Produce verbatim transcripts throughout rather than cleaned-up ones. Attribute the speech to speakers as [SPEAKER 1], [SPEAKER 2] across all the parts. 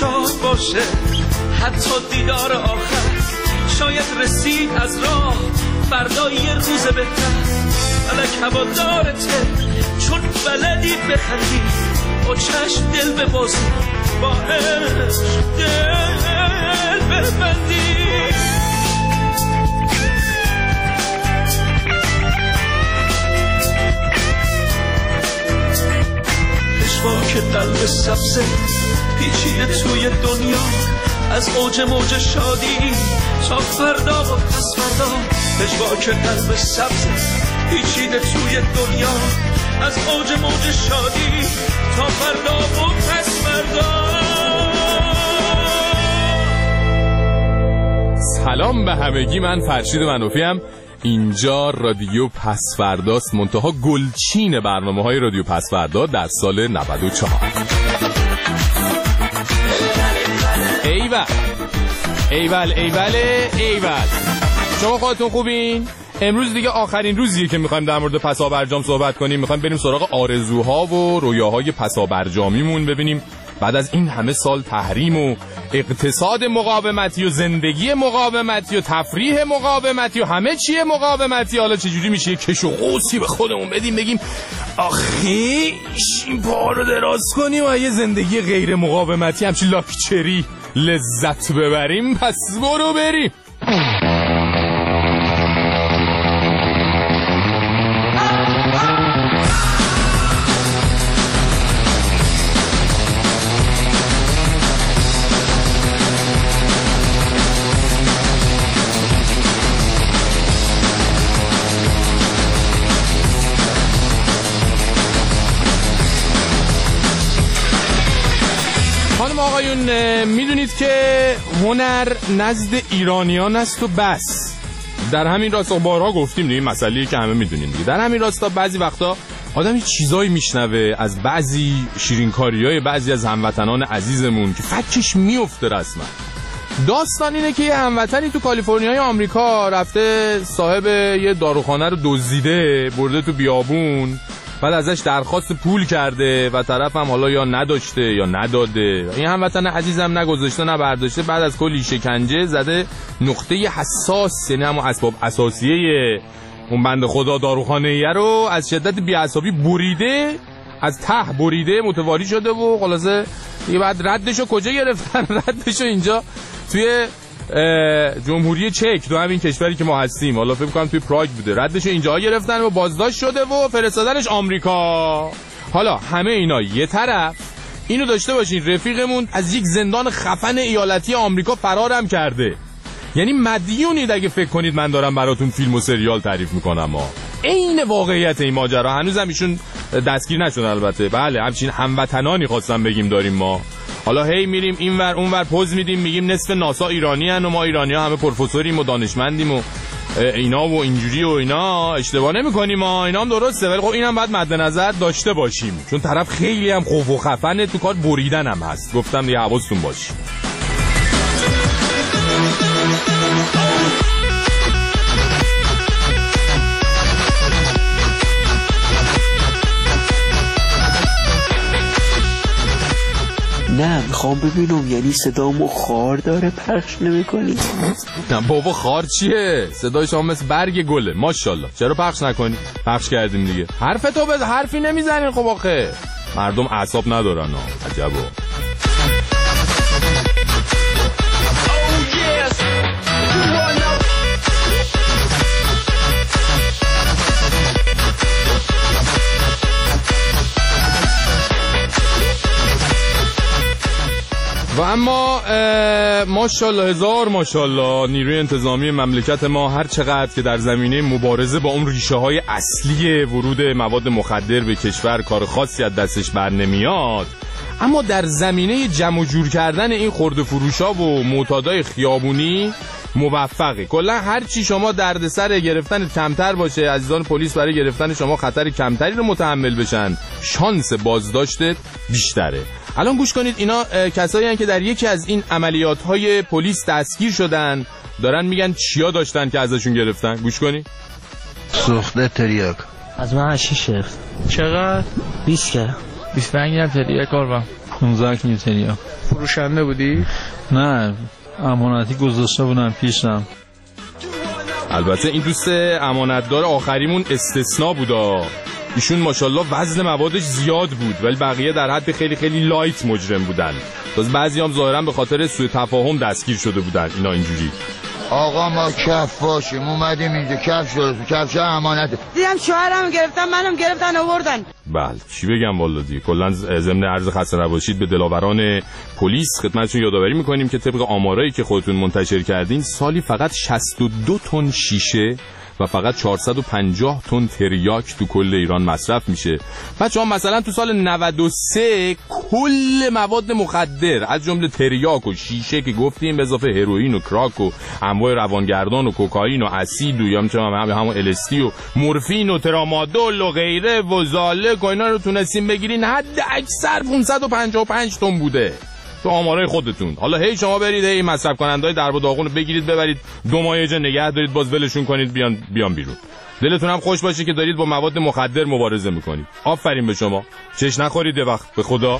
[SPEAKER 1] شاد باشه، حتی دیدار آخر شاید رسید از راه، فردا یه روز بهتر. الک هوادارته چون بلدی بخندی، با چشم دل ببازی، با عشق دل ببندی. پشواک قلب سبزه پیچیده توی دنیا، از اوج موج شادی تا فردا و پس فردا. پشواک قلب سبزه پیچیده توی دنیا، از اوج موج شادی تا فردا و پس فردا.
[SPEAKER 2] سلام به همگی، من فرشید منوفیم. اینجا رادیو پسفرداست، منتها گلچین برنامه های رادیو پسفردا در سال نود و چهار. ایول ایول ایول ایول، شما خودتون خوبین؟ امروز دیگه آخرین روزیه که میخوایم در مورد پسابرجام صحبت کنیم. میخوایم بریم سراغ آرزوها و رویاهای پسابرجامیمون، ببینیم بعد از این همه سال تحریم و اقتصاد مقاومتی و زندگی مقاومتی و تفریح مقاومتی و همه چیه مقاومتی، حالا چجوری میشه کش و قوسی به خودمون بدیم بگیم آخه این پا رو دراز کنیم و یه زندگی غیر مقاومتی همچین لاکچری لذت ببریم. پس برو بریم. آقایون، میدونید که هنر نزد ایرانیان است و بس. در همین راستا بارها گفتیم دیگه، مسئله‌ای که همه میدونیم دیگه. در همین راستا بعضی وقتا آدم یه چیزایی میشنوه از بعضی شیرینکاریای بعضی از هموطنان عزیزمون که فکش میفته رسما. داستان اینه که یه هموطنی تو کالیفرنیای آمریکا رفته صاحب یه داروخانه رو دزدیده، برده تو بیابون، بعد ازش درخواست پول کرده و طرف هم حالا یا نداشته یا نداده. این هموطن عزیزم نگذاشته نه برداشته، بعد از کلی شکنجه زده نقطه حساس، یعنی همون اسباب اساسیه اون بنده خدا داروخانه‌ای رو از شدت بی‌عصبی بریده، از ته بریده، متواری شده و خلاصه دیگه بعد ردشو کجا گرفتن؟ ردشو اینجا توی جمهوری چک، تو همین کشوری که ما هستیم، حالا فکر کنم توی پراگ بوده، ردش اینجا گرفتن و بازداشت شده و فرستادنش آمریکا. حالا همه اینا یه طرف، اینو داشته باشین رفیقمون از یک زندان خفن ایالتی آمریکا فرارم کرده. یعنی مدیونید اگه فکر کنید من دارم براتون فیلم و سریال تعریف میکنم. ما عین واقعیت این ماجرا. هنوزم ایشون دستگیر نشدن البته. بله، همچین هموطنانی خواستم بگیم داریم ما. حالا هی میریم اینور اونور پوز میدیم، میگیم نصف ناسا ایرانی ان و ما ایرانی ها همه پروفسوریم و دانشمندیم و اینا و اینجوری و اینا. اشتباه نمی‌کنیم ما، اینا هم درسته، ولی خب اینم باید مد نظر داشته باشیم، چون طرف خیلی هم خوف و خفنه، تو کار بریدن هم هست. گفتم دیگه حواستون باشه.
[SPEAKER 3] نه میخوام ببینم یعنی صدامو خار داره پخش نمی کنی؟
[SPEAKER 2] نه بابا، خار چیه؟ صدای شما مثل برگ گله. ماشاءالله. چرا پخش نکنی؟ پخش کردیم دیگه. حرف تو بز حرفی نمیزنین. خب آخه مردم اعصاب ندارن. عجبا. و اما ماشاءالله هزار ماشاءالله نیروی انتظامی مملکت ما هر چقدر که در زمینه مبارزه با اون ریشه های اصلی ورود مواد مخدر به کشور کار خاصی از دستش بر نمیاد، اما در زمینه جمع و جور کردن این خرده فروشا و معتادای خیابونی موفقه. کلا هر چی شما دردسر گرفتن کمتر باشه، عزیزان پلیس برای گرفتن شما خطر کمتری رو متحمل بشن، شانس بازداشتت بیشتره. الان گوش کنید، اینا کسایی هستن که در یکی از این عملیات‌های پلیس دستگیر شدن، دارن میگن چیا داشتن که ازشون گرفتن. گوش کنید.
[SPEAKER 4] سوخته تریاک.
[SPEAKER 5] از من هشیش گرفت.
[SPEAKER 6] چقدر؟
[SPEAKER 5] بیست که
[SPEAKER 6] بیست و پنج گرفت تریاک قربان.
[SPEAKER 5] پانزده کیلو تریاک.
[SPEAKER 6] فروشنده بودی؟
[SPEAKER 5] نه، امانتی گذاشته بودم پیشم.
[SPEAKER 2] البته این دوست امانتدار آخریمون استثناء بودا. ایشون ماشاءالله وزن موادش زیاد بود ولی بقیه در حد خیلی خیلی لایت مجرم بودن. باز بعضی هم ظاهرا به خاطر سوء تفاهم دستگیر شده بودن اینا اینجوری.
[SPEAKER 7] آقا ما کف باشیم اومدیم اینجا کف شده کفش امانته.
[SPEAKER 8] دیدم شوهرم گرفتن منم گرفتن آوردن.
[SPEAKER 2] بله چی بگم والا دیگه. کلا ضمن عرض خسته نباشید به دلاوران پلیس خدمتتون یادآوری میکنیم که طبق آمارایی که خودتون منتشر کردین سالی فقط شصت و دو تن شیشه و فقط چهارصد و پنجاه تن تریاک تو کل ایران مصرف میشه. بچه‌ها مثلا تو سال نود و سه کل مواد مخدر از جمله تریاک و شیشه که گفتیم به اضافه هروئین و کراک و انواع روانگردان و کوکائین و اسید و یا مثلا همون ال اس دی و مورفین و ترامادول و غیره و زالک و اینا رو تونستیم بگیرین حد اکثر پانصد و پنجاه و پنج تن بوده تو آمارای خودتون. حالا هی شما برید هی مصرف کنندهای درب و داغون رو بگیرید ببرید دو ماه جا نگه دارید باز ولشون کنید بیان بیان بیرون. دلتون هم خوش باشه که دارید با مواد مخدر مبارزه میکنید. آفرین به شما. چش نخورید یه وقت به خدا.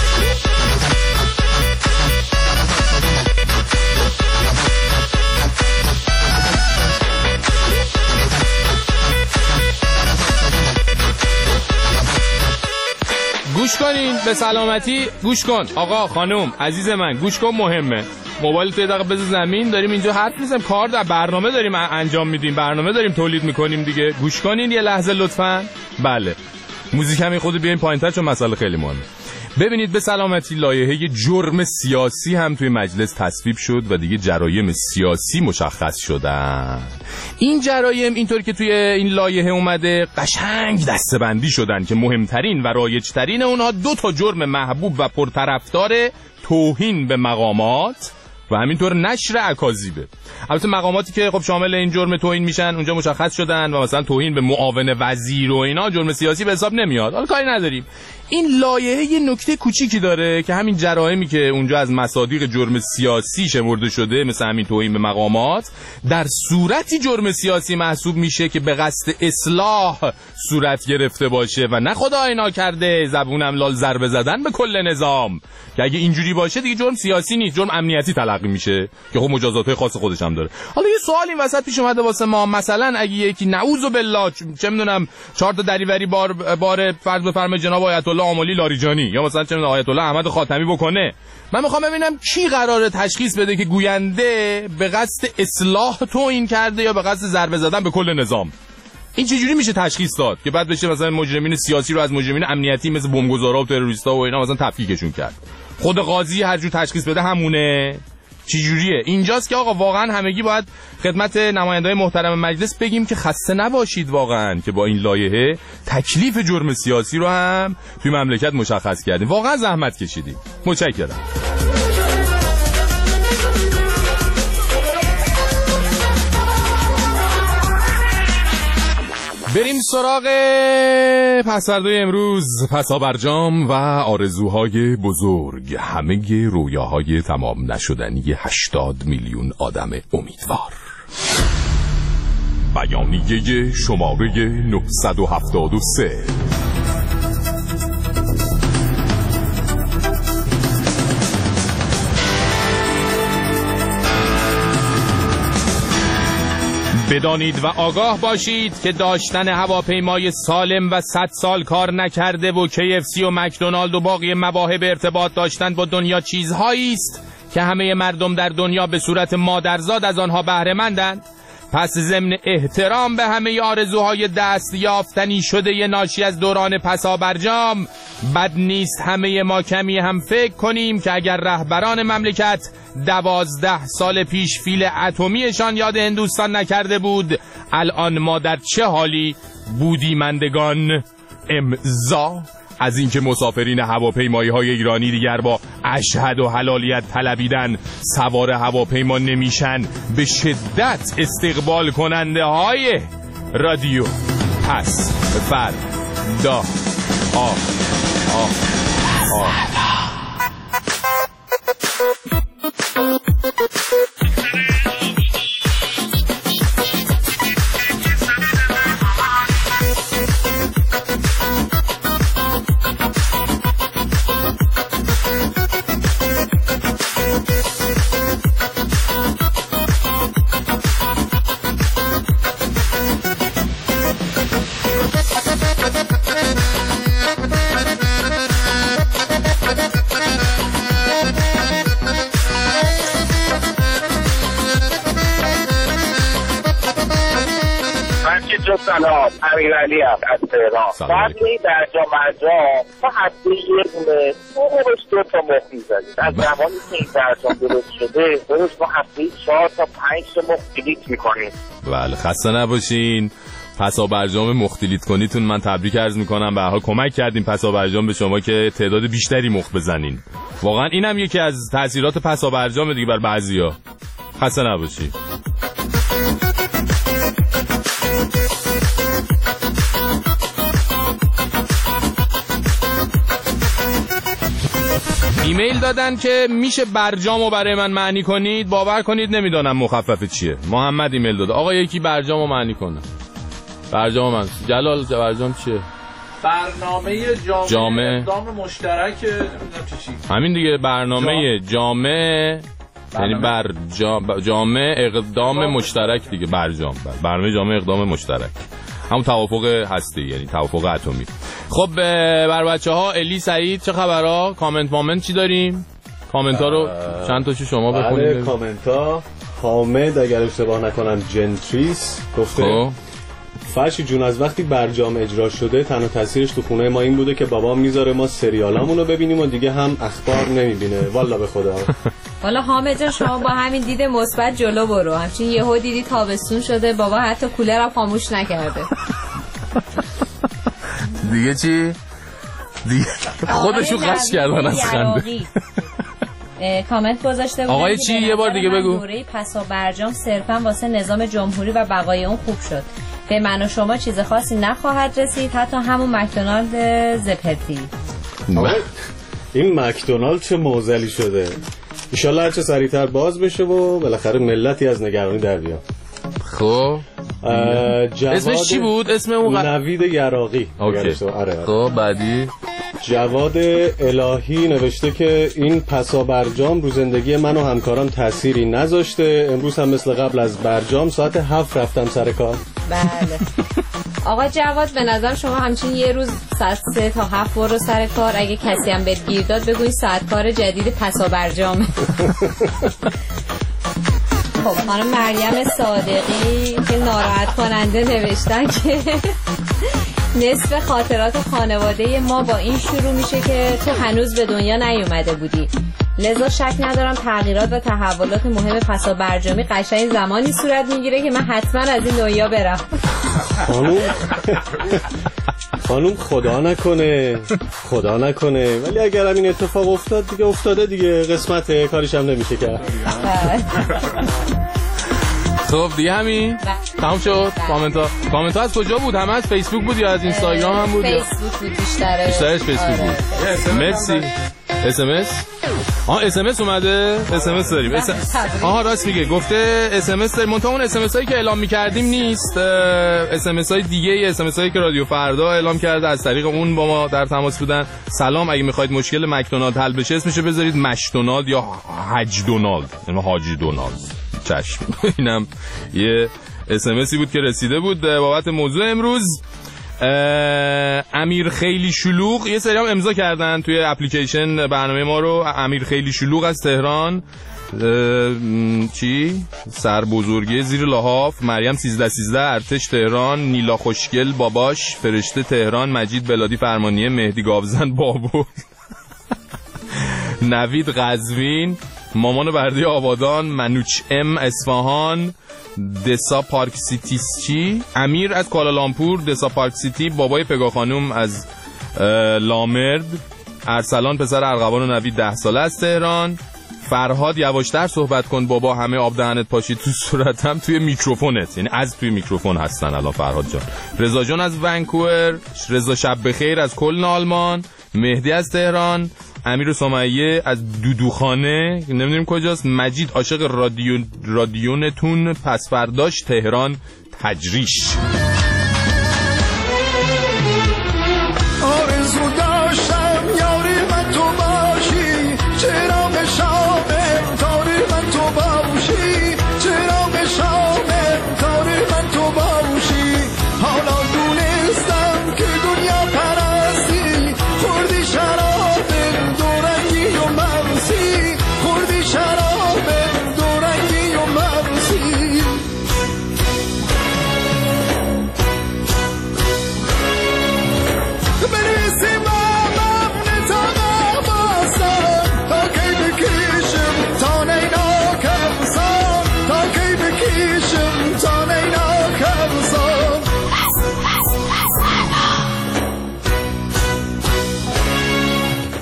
[SPEAKER 2] گوش کنین به سلامتی. گوش کن آقا خانم عزیز من گوش کن مهمه. موبایل تو یه دقیقه بذار زمین. داریم اینجا حرف میزنیم کار در برنامه داریم انجام میدیم برنامه داریم تولید میکنیم دیگه. گوش کنین یه لحظه لطفاً. بله موزیک همین خود بیاین پایین‌تر چون مسئله خیلی مهمه. ببینید به سلامتی لایحه جرم سیاسی هم توی مجلس تصویب شد و دیگه جرایم سیاسی مشخص شدن. این جرایم اینطور که توی این لایحه اومده قشنگ دسته‌بندی شدن که مهمترین و رایج‌ترین اونها دو تا جرم محبوب و پرطرفدار توهین به مقامات و همینطور نشر اکاذیبه. البته مقاماتی که خب شامل این جرم توهین میشن اونجا مشخص شدن و مثلا توهین به معاون وزیر و اینا جرم سیاسی به حساب نمیاد. حالا کاری نداریم. این لایحه یه نکته کوچیکی داره که همین جرائمی که اونجا از مصادیق جرم سیاسی شمرده شده مثل همین توهین به مقامات در صورتی جرم سیاسی محسوب میشه که به قصد اصلاح صورت گرفته باشه و نه خدای ناکرده زبونم لال ضربه زدن به کل نظام که اگه اینجوری باشه دیگه جرم سیاسی نیست جرم امنیتی تلقی میشه که خب مجازات‌های خاص خودش هم داره. حالا یه سوال این وسط پیش اومده واسه ما مثلا اگه یکی نعوذ بالله چه میدونم چهار تا دریوری بار بار فرض بفرمایید جناب آیت الله آملی لاریجانی یا مثلا چه میدونم آیت الله احمد خاتمی بکنه من میخوام ببینم کی قراره تشخیص بده که گوینده به قصد اصلاح توهین کرده یا به قصد ضربه زدن به کل نظام. این چجوری میشه تشخیص داد که بعد بشه مثلا مجرمین سیاسی رو از مجرمین امنیتی مثل بمبگذارا و تروریستا و اینا مثلا تفکیکشون کرد. خود قاضی هر جور تشخیص بده همونه. چجوریه؟ اینجاست که آقا واقعا همگی باید خدمت نماینده‌های محترم مجلس بگیم که خسته نباشید واقعا که با این لایحه تکلیف جرم سیاسی رو هم توی مملکت مشخص کردیم. واقعا زحمت کشیدیم. متشکرم. بریم سراغ پسوردهای امروز. پسا برجام و آرزوهای بزرگ، همه رویاهای تمام نشدنی هشتاد میلیون آدم امیدوار. بیانیه شماره نهصد و هفتاد و سه. بدانید و آگاه باشید که داشتن هواپیمای سالم و صد سال کار نکرده و کی اف سی و مکدونالد و باقی مواهب ارتباط داشتن با دنیا چیزهایی است که همه مردم در دنیا به صورت مادرزاد از آنها بهره مندند. پس ضمن احترام به همه آرزوهای دست یافتنی شده ی ناشی از دوران پسا برجام، بد نیست همه ما کمی هم فکر کنیم که اگر رهبران مملکت دوازده سال پیش فیل اتمیشان یاد هندوستان نکرده بود، الان ما در چه حالی بودیمندگان؟ امضا از اینکه مسافرین هواپیمایی های ایرانی دیگر با اشهد و حلالیت طلبیدن سوار هواپیما نمیشن به شدت استقبال کننده های رادیو پس فردا. آه آه آه
[SPEAKER 6] سلام، امیرعلی ام از تهران. بعد این برجام برجام ما هفته یه دونه روش دو تا مخ میزدیم. از زمانی که این برجام درست شده روش ما هفته چهار تا پنج تا مخ دیلیت میکنیم.
[SPEAKER 2] بله خسته نباشین. پسا برجام مختلیت کنیتون من تبریک عرض میکنم. به هر حال کمک کردیم پسا برجام به شما که تعداد بیشتری مخ بزنین. واقعا اینم یکی از تاثیرات پسا برجام دیگه بر بعضیا. خسته نباشید. ایمیل دادن که میشه برجامو برای من معنی کنید. باور کنید نمیدونم مخفف چیه. محمد ایمیل داده آقا یکی برجامو معنی کنه. برجام من جلال برجام چیه؟
[SPEAKER 5] برنامه جامعه, جامعه. اقدام مشترک نمیدونم چی چی
[SPEAKER 2] همین دیگه برنامه جامعه یعنی بر جامعه اقدام مشترک دیگه برجام برنامه جامعه اقدام مشترک همون توافق هستی یعنی توافق اتمی. خب بر بچه ها الی سعید چه خبرها؟ کامنت مامنت چی داریم؟ کامنت ها رو چند تاشو شما بخونید.
[SPEAKER 9] بله کامنت ها حامد اگر اشتباه نکنم جنتریس گفته خب. فرشی جون از وقتی برجام اجرا شده تنها تاثیرش تو خونه ما این بوده که بابام میذاره ما سریالامون رو ببینیم و دیگه هم اخبار نمیبینه. والا به خدا.
[SPEAKER 10] والا حامد جان شما با همین دید مثبت جلو برو. همچین یهو دیدی تابستون شده بابا حتی کولر هم خاموش نکرده.
[SPEAKER 2] دیگه چی؟ دیگه خودشو قش کردن از خنده.
[SPEAKER 10] کامنت گذاشته بود
[SPEAKER 2] آقای چی یه بار دیگه بگو.
[SPEAKER 10] دوره پسا برجام صرفا واسه نظام جمهوری و بقای اون خوب شد. به من و شما چیز خاصی نخواهد رسید حتی همون مکدونالد زپرتی.
[SPEAKER 9] این مکدونالد چه معضلی شده. انشالله هرچه سریعتر باز بشه و بالاخره ملتی از نگرانی در بیاد.
[SPEAKER 2] خب اسمش چی بود؟ اسم اون
[SPEAKER 9] غ... نوید یراقی.
[SPEAKER 2] خب بعدی
[SPEAKER 9] جواد الهی نوشته که این پسا برجام رو زندگی من و همکاران تأثیری نذاشته. امروز هم مثل قبل از برجام ساعت هفت رفتم سر کار.
[SPEAKER 10] بله آقا جواد به نظر شما همچین یه روز ساعت سه تا هفت برو سر کار. اگه کسی هم بهت گیر داد بگوی ساعت کار جدید پسا برجامه. خب خانم مریم صادقی که ناراحت کننده نوشتن که نصف خاطرات خانواده ما با این شروع میشه که تو هنوز به دنیا نیومده بودی. لذا شک ندارم تغییرات و تحولات مهم پسا برجامی قشنگ زمانی صورت میگیره که من حتما از این دنیا برم.
[SPEAKER 9] خانوم خانوم خدا نکنه خدا نکنه ولی اگر این اتفاق افتاد دیگه افتاده دیگه قسمته کاریش هم نمیشه کرد.
[SPEAKER 2] خب دیگه همین تمام شد. کامنت ها کامنت ها از کجا بود؟ همه از فیسبوک بود یا از اینستاگرام هم بود؟
[SPEAKER 10] فیسبوک بود بیشترش.
[SPEAKER 2] بیشترش فیسبوک بود. مرسی. اس ام اس آها اس ام اس اومده. اس ام اس داریم. آها راست میگه گفته اس ام اس داریم. منتها اون اس ام اس هایی که اعلام می‌کردیم نیست. اس ام اس های دیگه اس ام اس هایی که رادیو فردا اعلام کرده از طریق اون با ما در تماس بودن. سلام اگه می‌خواید مشکل مکدونالد حل بشه اسمشو بذارید مشدونالد یا حج دونالد یعنی حاجی دونالد. چشم. اینم یه اس ام اسی بود که رسیده بود بابت موضوع امروز. امیر خیلی شلوغ یه سری هم امضا کردن توی اپلیکیشن برنامه ما رو. امیر خیلی شلوغ از تهران. چی؟ سر بزرگی زیر لحاف. مریم سیزده سیزده ارتش تهران. نیلا خوشگل باباش فرشته تهران. مجید بلادی فرمانیه. مهدی گاوزن بابو. نوید قزوین. مامان بردی آبادان. منوچ ام اصفهان. دسا پارک سیتی چی؟ امیر از کوالالامپور. دسا پارک سیتی. بابای پگاه خانوم از لامرد. ارسلان پسر ارغوان و نوید ده ساله از تهران. فرهاد یواشتر صحبت کن بابا همه آب دهنت پاشید تو صورتم توی میکروفونت یعنی از توی میکروفون هستن الان فرهاد جان. رضا جان از ونکوور. رضا شب بخیر از کلن آلمان. مهدی از تهران. امیر سمیه از دودوخانه نمیدونیم کجاست. مجید عاشق رادیو رادیونتون پس فرداش تهران تجریش.
[SPEAKER 1] آرزو داشتم یاری من تو باشی چرا به شام تاری من تو باشی چرا به شام تاری من تو باشی حالا دونستم که دنیا پرستی خوردی شراب دورنگی و مروسی خوردی شراب دورنگی و مروسی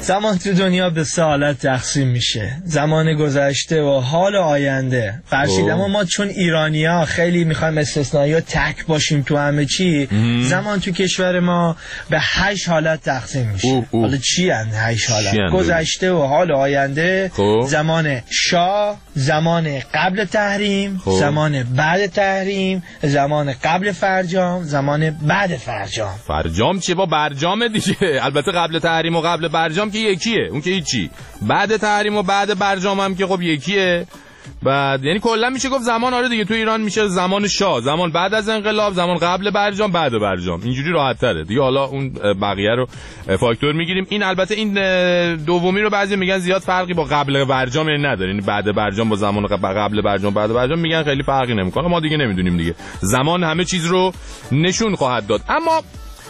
[SPEAKER 11] زمان تو دنیا به سه حالت تقسیم میشه، زمان گذشته و حال آینده. فرشید اما ما چون ایرانی‌ها خیلی میخوایم استثنایی و تک باشیم تو همه چی، ام. زمان تو کشور ما به هشت حالت تقسیم میشه. اوه اوه. حالا چی هست هشت حالت؟ گذشته و حال آینده، خوب. زمان شاه، زمان قبل تحریم، خوب. زمان بعد تحریم، زمان قبل فرجام، زمان بعد فرجام.
[SPEAKER 2] فرجام چیه با برجام دیگه؟ البته قبل تحریم و قبل برجام که یکیه، اون که هیچی. بعد تحریم و بعد برجام هم که خب یکیه. بعد یعنی کلا میشه گفت زمان آره دیگه تو ایران میشه زمان شاه، زمان بعد از انقلاب، زمان قبل برجام، بعد برجام. اینجوری راحت تره دیگه. حالا اون بقیه رو فاکتور میگیریم. این البته این دومی رو بعضی میگن زیاد فرقی با قبل برجام نداره، یعنی بعد برجام با زمان قبل برجام بعد برجام میگن خیلی فرقی نمیکنه. ما دیگه نمیدونیم دیگه، زمان همه چیز رو نشون خواهد داد. اما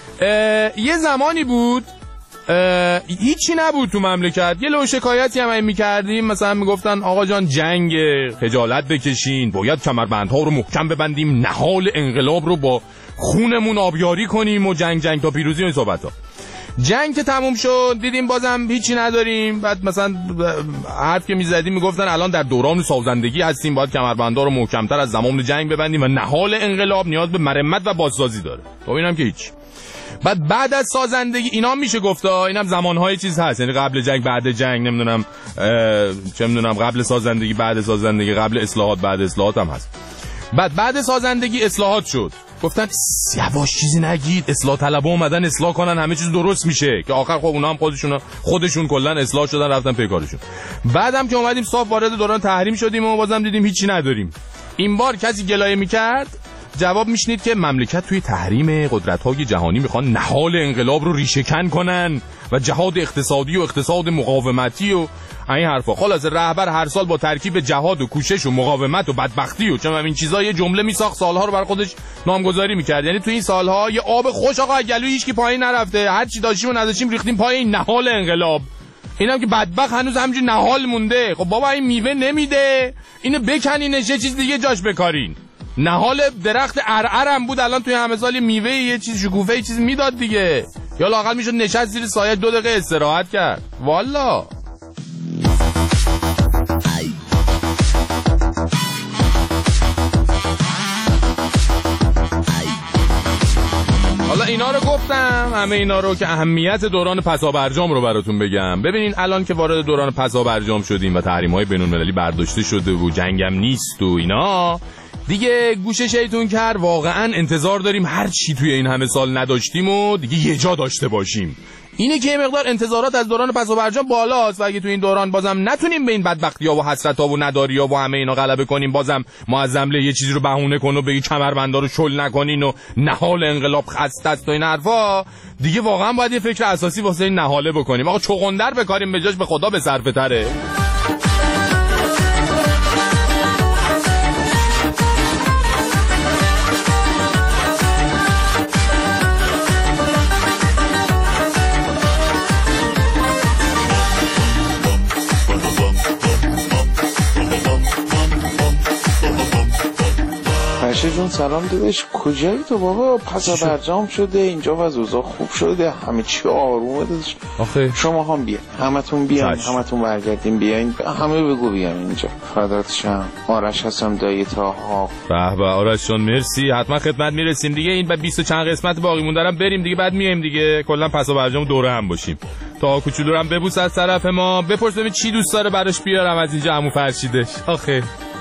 [SPEAKER 2] یه زمانی بود هیچی نبود تو مملکت، یه لو شکایتی هم میکردیم، مثلا میگفتن آقا جان جنگ، خجالت بکشین، باید کمربندها رو محکم ببندیم، نهال انقلاب رو با خونمون آبیاری کنیم و جنگ جنگ تا پیروزی و این صحبت ها. جنگ که تموم شد دیدیم بازم هیچی نداریم. بعد مثلا حرف که میزدیم میگفتن الان در دوران سازندگی هستیم، باید کمربندها رو محکمتر از زمان جنگ ببندیم و نهال انقلاب نیاز به مرمت و بازسازی داره. خب اینم که هیچ. بعد بعد از سازندگی اینا میشه گفتا، اینم زمانهای چیز هست، یعنی قبل جنگ بعد جنگ، نمیدونم چه میدونم قبل سازندگی بعد سازندگی، قبل اصلاحات بعد اصلاحات هم هست. بعد بعد سازندگی اصلاحات شد، گفتن یواش چیزی نگید، اصلاح طلبا اومدن اصلاح کنن همه چیز درست میشه، که آخر خب اونا هم خودشون خودشون کلا اصلاح شدن رفتن پی کارشون. بعدم که اومدیم صاف وارد دوران تحریم شدیم و بازم دیدیم هیچی نداریم. این بار کسی گلایه میکرد جواب میشنید که مملکت توی تحریم، قدرت‌های جهانی میخوان نهال انقلاب رو ریشه‌کن کنن و جهاد اقتصادی و اقتصاد مقاومتی و این حرفا. خلاصه رهبر هر سال با ترکیب جهاد و کوشش و مقاومت و بدبختی و چه این چیزا یه جمله میساخت، سالها رو بر خودش نامگذاری میکرد. یعنی تو این سالها یه آب خوش آقا گلوی هیچ کی پایین نرفته، هر چی داشتیم و نداشتیم ریختیم پای این نهال انقلاب. اینم که بدبخت هنوز همینجوری نهال مونده. خب بابا این میوه نمیده، اینو بکنینش یه چیز دیگه جاش بکارین. نهال درخت ارعرم بود، الان توی همه سال میوه یه چیز شکوفه یه چیز میداد دیگه، یا لااقل میشد نشست زیر سایه دو دقیقه استراحت کرد. والا حالا اینا رو گفتم، همه اینا رو که اهمیت دوران پسابرجام رو براتون بگم. ببینین الان که وارد دوران پسابرجام شدیم و تحریم‌های بین‌المللی برداشته شده و جنگم نیست و اینا، دیگه گوشه شیطون کرد. واقعا انتظار داریم هر چی توی این همه سال نداشتیم و دیگه یه جا داشته باشیم. اینه که مقدار انتظارات از دوران پسابرجام بالاست و اگه توی این دوران بازم نتونیم به این بدبختی‌ها و حسرت‌ها و نداری‌ها و همه اینا غلبه کنیم، بازم معظمله یه چیزی رو بهونه کن و بگی کمربندا رو شل نکنین و نهال انقلاب خسته است و این حرفا، دیگه واقعا باید یه فکر اساسی واسه این نهاله بکنیم. آقا چغندر بکاریم به جاش به خدا به صرفه تره.
[SPEAKER 12] فرشید جون سلام داداش، کجایی تو بابا؟ پس برجام شده اینجا و اوضاع خوب شده، همه چی آرومه داداش. آخه شما هم بیاین، همتون بیاین، همتون برگردین بیاین، همه بگو بیاین اینجا. فدات شم. آرش هستم دایی تاها.
[SPEAKER 2] به به آرش جان مرسی، حتما خدمت میرسیم دیگه. این بعد بیست و چند قسمت باقی مونده رو بریم دیگه، بعد میایم دیگه کلا پس برجام دوره هم باشیم. تا کوچولو هم ببوس از طرف ما، بپرس ببین چی دوست داره براش بیارم از اینجا عمو فرشیدش. آخه